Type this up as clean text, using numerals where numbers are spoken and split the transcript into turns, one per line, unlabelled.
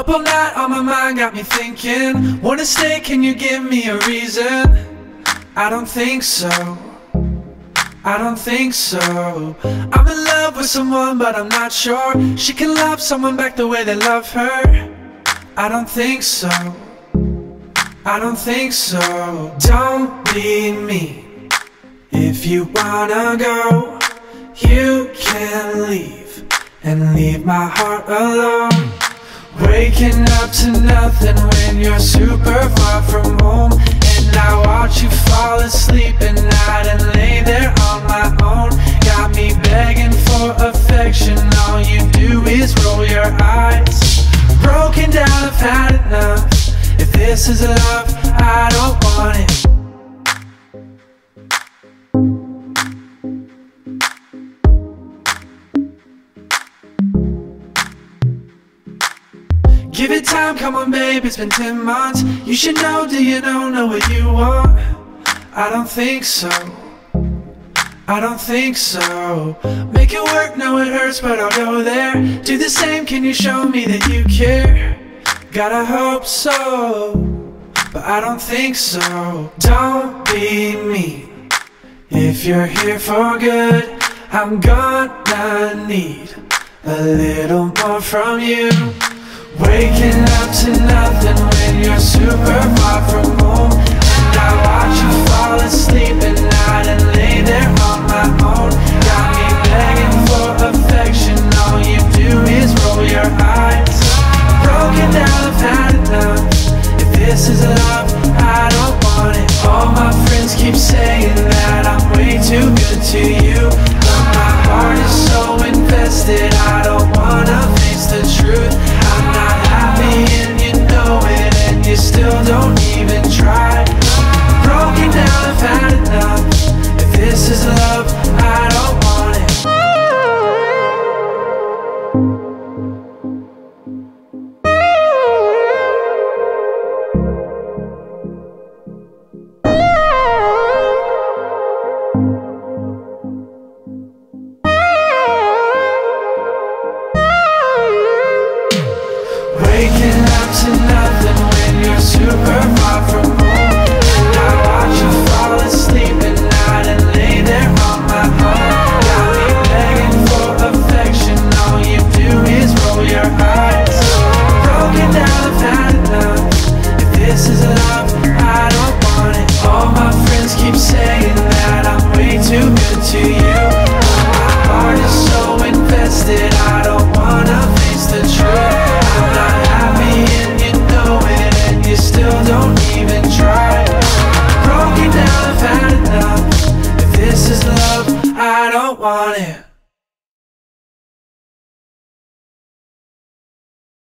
up all night on my mind, got me thinking. Wanna stay, can you give me a reason? I don't think so, I don't think so. I'm in love with someone but I'm not sure she can love someone back the way they love her. I don't think so, I don't think so. Don't be mean. If you wanna go, you can leave and leave my heart alone. Waking up to nothing when you're super far from home, and I watch you fall asleep at night and lay there on my own. Got me begging for affection, all you do is roll your eyes. Broken down, I've had enough. If this is love, I don't want it. Give it time, come on babe, it's been 10 months. You should know, do you know what you want? I don't think so, I don't think so. Make it work, know it hurts, but I'll go there. Do the same, can you show me that you care? Gotta hope so, but I don't think so. Don't be mean. If you're here for good, I'm gonna need a little more from you. Waking up to nothing when you're super far from home, and I watch you fall asleep at night and lay there on my own. Got me begging for affection, all you do is roll your eyes. Broken down, I've had enough. If this is love, I don't want it. All my friends keep saying that I'm way too good to you, but my heart is so invested, I don't wanna face the truth. I'm not happy and you know it, and you still don't even try. Broken down, I've had enough. If this is love, I don't want it. Waking up to nothing when you're super far from home, and I watch you fall asleep at night and lay there on my own. Got me begging for affection, all you do is roll your eyes. Broken down, I've had enough. If this is love, I don't want it. All my friends keep saying that I'm way too good to you, but my heart is so invested, I don't wanna face the truth. I'm not happy and you know it, and you still don't even try. Broken down, I've had enough. If this is love, I don't want it.